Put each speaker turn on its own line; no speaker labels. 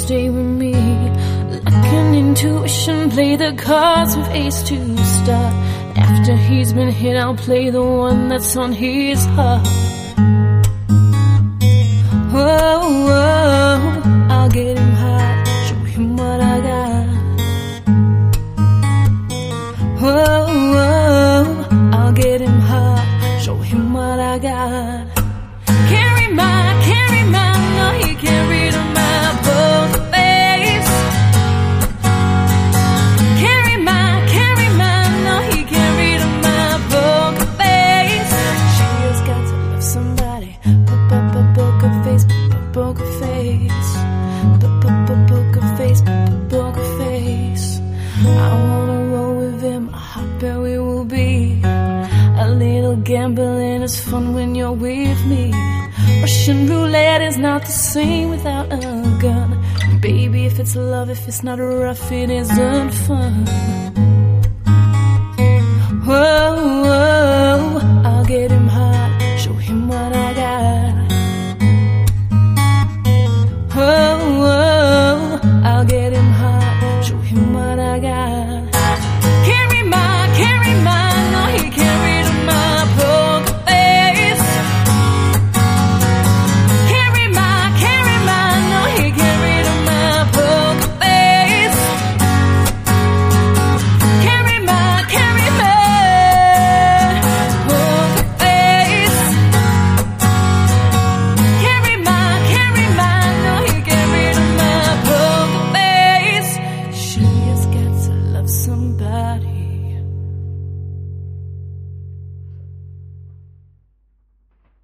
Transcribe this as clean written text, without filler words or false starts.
stay with me. Like an intuition, play the cards with ace to start. After he's been hit, I'll play the one that's on his heart. Whoa, whoa, I'll get him hot, show him what I got. Whoa, whoa, I'll get him hot, show him what I got. Can't read my, no, he can't read my poker face. Can't read my, no, he can't read my poker face. She has got to love somebody. Poker face, poker face, poker face, poker face. I wanna roll with him, I hope that we will be. A little gambling is fun when you're with me. Russian roulette is not the same without a gun. Baby, if it's love, if it's not rough, it isn't fun. Whoa, whoa, I'll get him